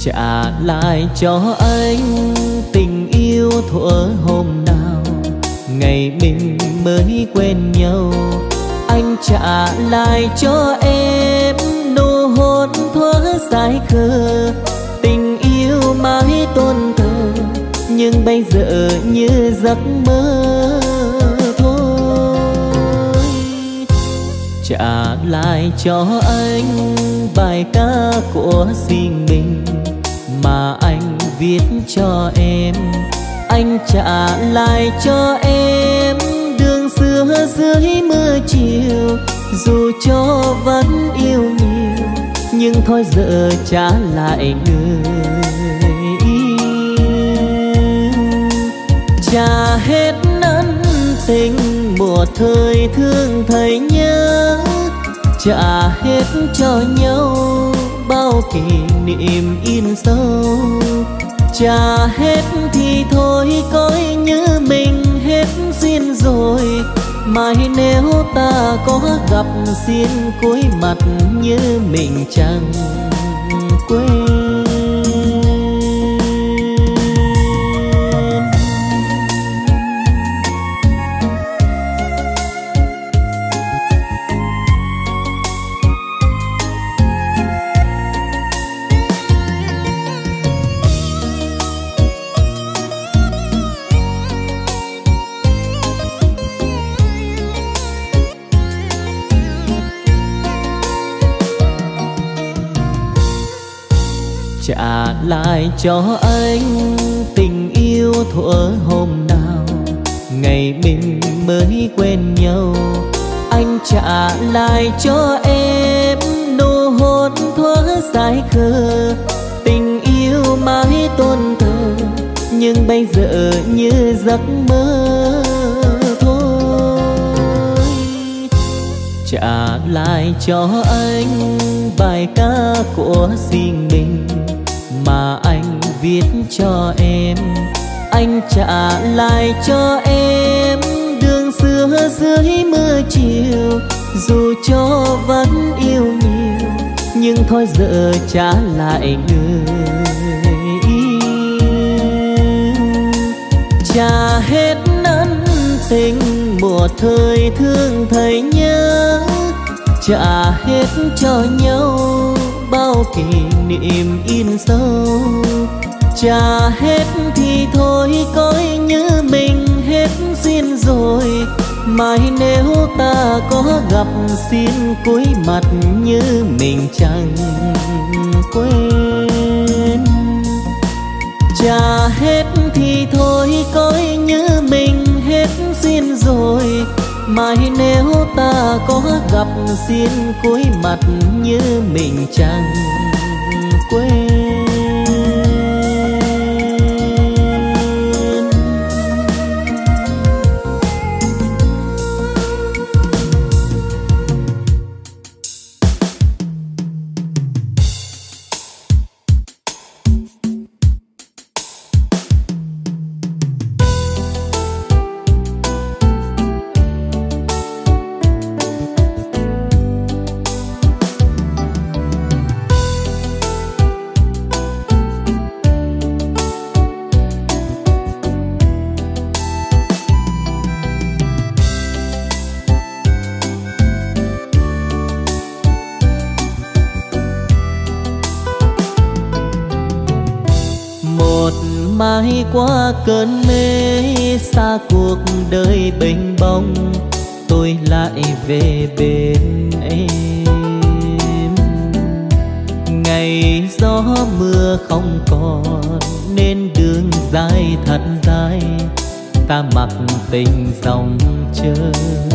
trả lại cho anh tình yêu thuở hôm nào ngày mình mới quen nhau. Anh trả lại cho em nụ hôn thuở dại khờ, tình yêu mãi tôn thờ nhưng bây giờ như giấc mơ thôi. Trả lại cho anh bài ca của riêng mình mà anh viết cho em. Anh trả lại cho em đường xưa dưới mưa chiều, dù cho vẫn yêu nhiều nhưng thôi giờ trả lại người yêu. Trả hết ân tình một thời thương thầy nhớ, trả hết cho nhau bao kỷ niệm in sâu. Trả hết thì thôi coi như mình hết duyên rồi, mai nếu ta có gặp xin cúi mặt như mình chẳng quên. Trả lại cho anh tình yêu thuở hôm nào ngày mình mới quen nhau. Anh trả lại cho em nụ hôn thuở dại khờ, tình yêu mãi tôn thờ nhưng bây giờ như giấc mơ thôi. Trả lại cho anh bài ca của riêng mình mà anh viết cho em. Anh trả lại cho em đường xưa dưới mưa chiều, dù cho vẫn yêu nhiều nhưng thôi giờ trả lại người yêu. Trả hết ân tình một thời thương thầy nhớ, trả hết cho nhau bao kỷ niệm in sâu. Trả hết thì thôi coi như mình hết duyên rồi, mai nếu ta có gặp xin cúi mặt như mình chẳng quên. Trả hết thì thôi coi như mình hết duyên rồi, mai nếu ta có gặp xin cúi mặt như mình chẳng quên. Mãi qua cơn mê xa cuộc đời bênh bông, tôi lại về bên em. Ngày gió mưa không còn nên đường dài thật dài, ta mặc tình dòng chơi.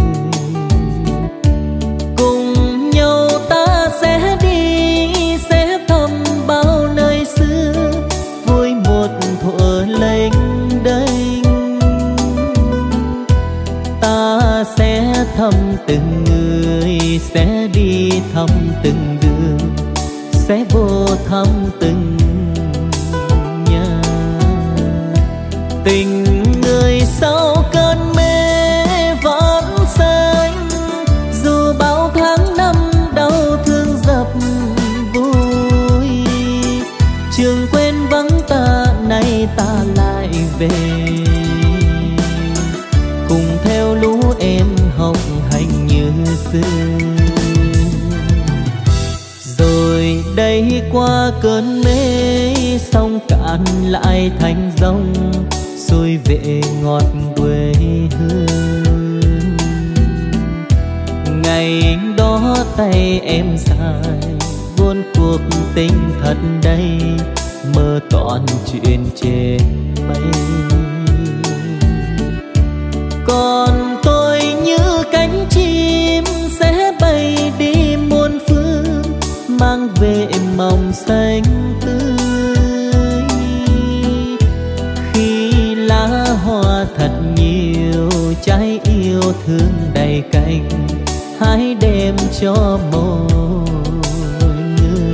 Cùng nhau ta sẽ đi, sẽ thăm bao nơi xưa, vui một thuở lênh đênh. Ta sẽ thăm từng người, sẽ đi thăm từng đường, sẽ vô thăm từng nhà. Tình người sau cơn mê vẫn xanh, dù bao tháng năm đau thương dập vui. lại thành dòng xuôi về ngọt quê hương. Ngày đó tay em dài buôn cuộc tình thật đây, mơ toàn chuyện trên mây. Còn tôi như cánh chim sẽ bay đi muôn phương, mang về màu xanh tươi. Khi lá hoa thật nhiều, trái yêu thương đầy cành, hãy đem cho mỗi người.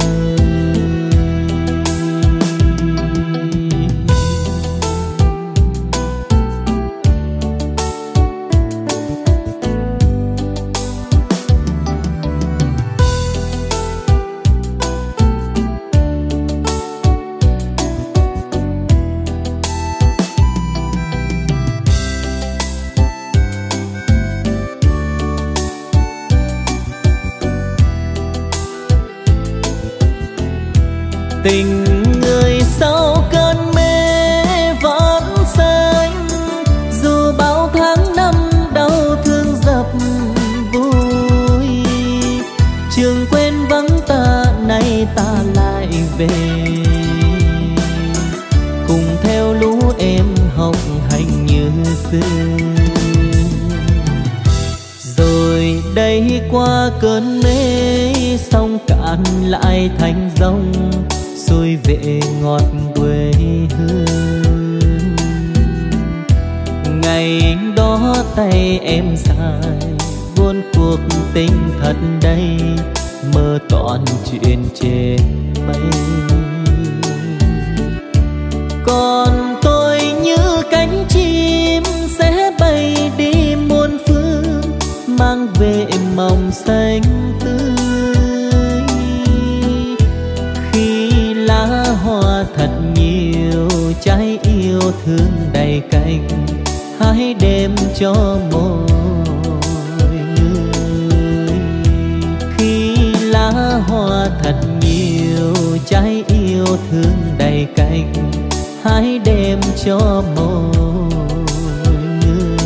Tình người sau cơn mê vẫn xanh, dù bao tháng năm đau thương dập vui. Trường quên vắng ta, nay ta lại về, cùng theo lũ em học hành như xưa. Rồi đây qua cơn mê, sông cạn lại thành dòng xuôi về ngọt quê hương. Ngày đó tay em dài buôn cuộc tình thật đây, mơ toàn chuyện trên mây. Còn tôi như cánh chim sẽ bay đi muôn phương, mang về màu xanh tươi. Lá hoa thật nhiều, trái yêu thương đầy cành, hãy đem cho mỗi người. Khi lá hoa thật nhiều, trái yêu thương đầy cành, hãy đem cho mỗi người.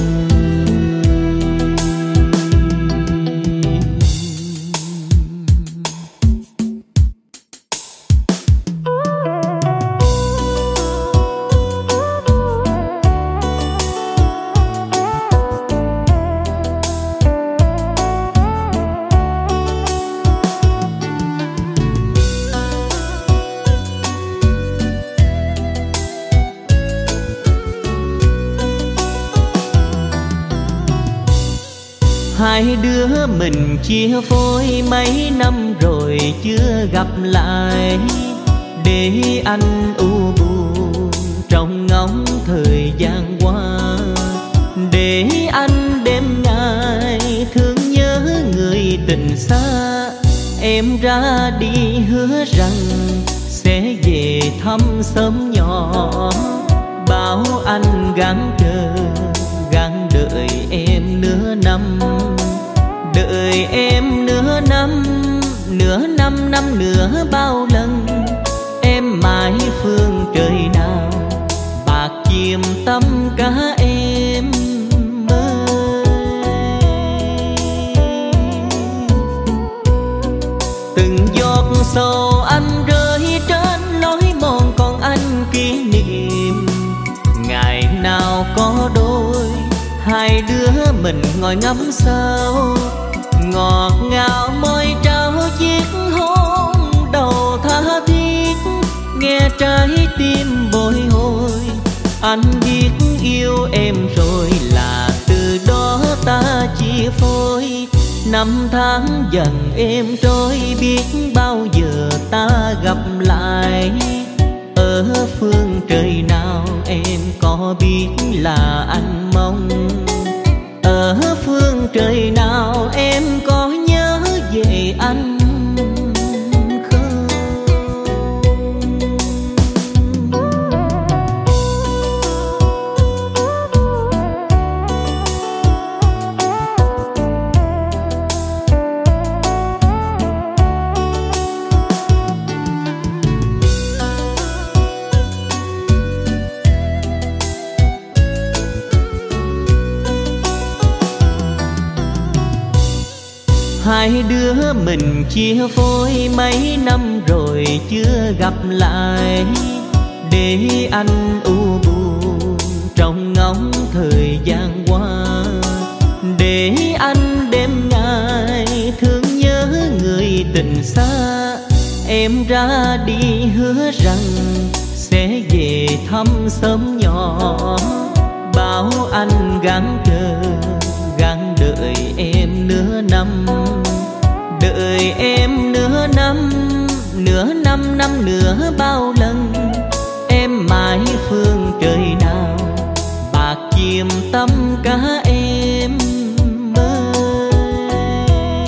Hai đứa mình chia phôi mấy năm rồi chưa gặp lại, để anh u buồn trong ngóng thời gian qua, để anh đêm ngày thương nhớ người tình xa. Em ra đi hứa rằng sẽ về thăm sớm nhỏ, bảo anh gắng chờ gắng đợi em nửa năm. Đợi em nửa năm nữa bao lần, em mãi phương trời nào bạc chìm tâm cả em ơi. Từng giọt sầu anh rơi trên lối mòn, còn anh kỷ niệm ngày nào có đôi. Hai đứa mình ngồi ngắm sao, ngọt ngào môi trao chiếc hôn đầu tha thiết, nghe trái tim bồi hồi. Anh biết yêu em rồi là từ đó ta chia phôi. Năm tháng dần em trôi, biết bao giờ ta gặp lại. Ở phương trời nào em có biết là anh mong, ở phương trời nào em có nhớ về anh không? Hai đứa mình chia phôi mấy năm rồi chưa gặp lại, để anh u buồn trong ngóng thời gian qua, để anh đêm ngày thương nhớ người tình xa. Em ra đi hứa rằng sẽ về thăm sớm nhỏ, bảo anh gắng chờ gắng đợi em nửa năm, đợi em nửa năm năm nữa bao lần. Em mãi phương trời nào bạc chìm tâm cả em ơi.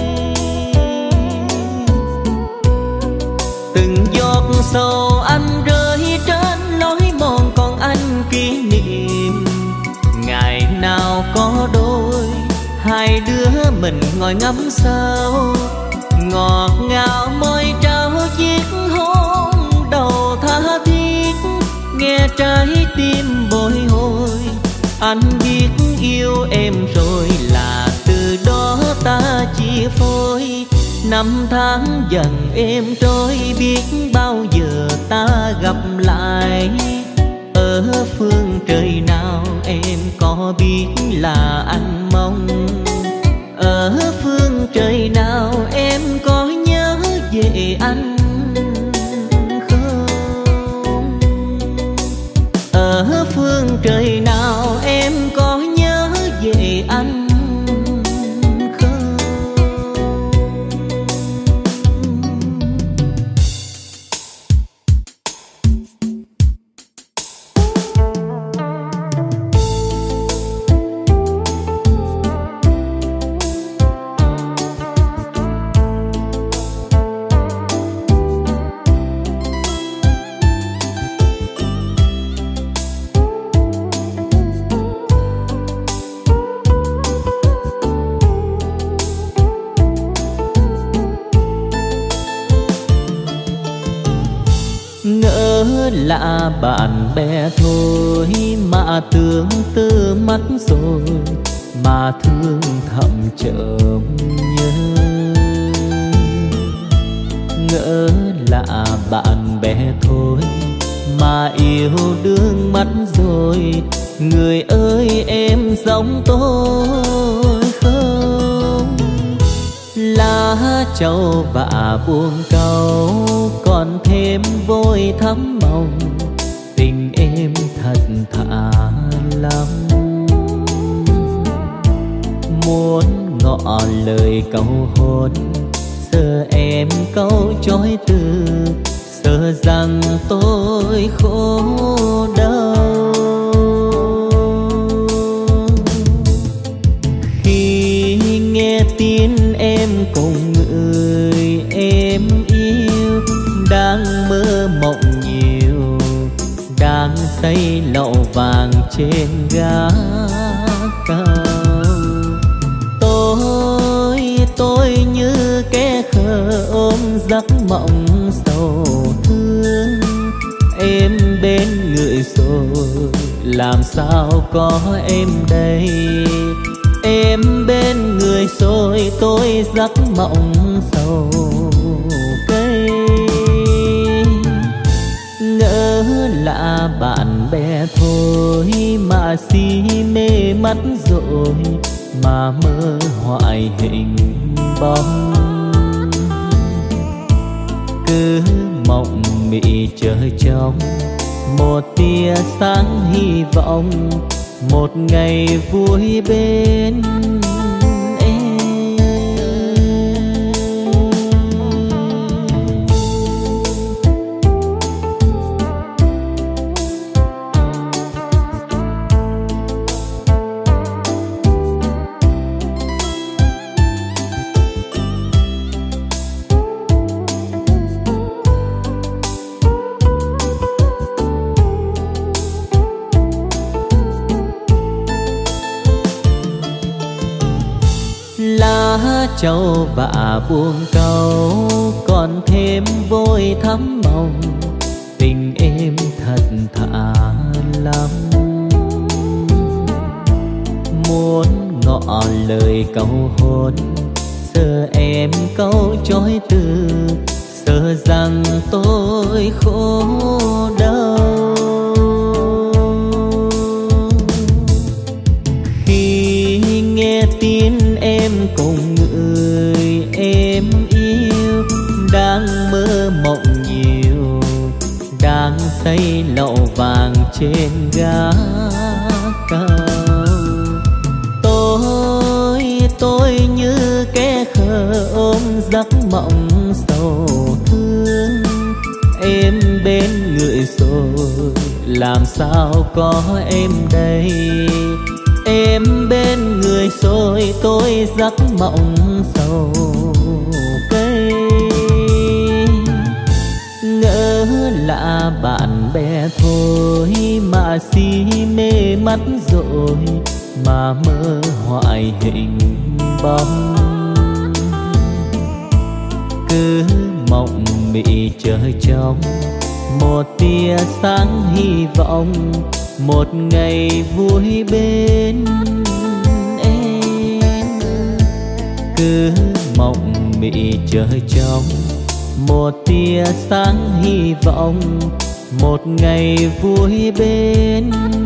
Từng giọt sầu anh rơi trên lối mòn, còn anh kỷ niệm ngày nào có đôi. Hai đứa mình ngồi ngắm sao, ngọt ngào môi trao chiếc hôn đầu tha thiết, nghe trái tim bồi hồi. Anh biết yêu em rồi là từ đó ta chia phôi. Năm tháng dần êm trôi, biết bao giờ ta gặp lại. Ở phương trời nào em có biết là anh mong, ở phương trời nào em có nhớ về anh không? Ở phương trời nào em có nhớ về anh không? Là bạn bè thôi mà tưởng từ mắt rồi, mà thương thầm chợm nhớ. Ngỡ là bạn bè thôi mà yêu đương mắt rồi. Người ơi em giống tôi không? Lá trầu và buông câu còn thêm vôi thắm mộng. Tình em thật thà lắm, muốn ngỏ lời cầu hôn, sợ em câu chối từ, sợ rằng tôi khổ đau. Khi nghe tin em cùng người em yêu, đang mơ mộng nhiều, đang xây lậu vàng trên gác cao. Tôi như kẻ khờ ôm giấc mộng sầu thương. Em bên người rồi làm sao có em đây? Em bên người rồi tôi giấc mộng sầu cây. Ngỡ là bạn bè thôi mà si mê mắt rồi, mà mơ hoài hình bóng. Cứ mộng mị chờ trông một tia sáng hy vọng, một ngày vui bên trầu và buông câu còn thêm vôi thắm mộng. Tình em thật thà lắm, muốn ngỏ lời cầu hôn, sợ em câu chối từ, sợ rằng tôi khổ đau. Khi nghe tin em cùng người em yêu, đang mơ mộng nhiều, đang xây lậu vàng trên gác cao. Tôi như kẻ khờ ôm giấc mộng sầu thương, em bên người rồi làm sao có em đây. Em bên người rồi tôi giấc mộng sầu cây. Ngỡ là bạn bè thôi mà si mê mắt rồi, mà mơ hoài hình bóng. Cứ mộng mị chờ trong một tia sáng hy vọng, một ngày vui bên em. Cứ mộng mị chờ trong một tia sáng hy vọng, một ngày vui bên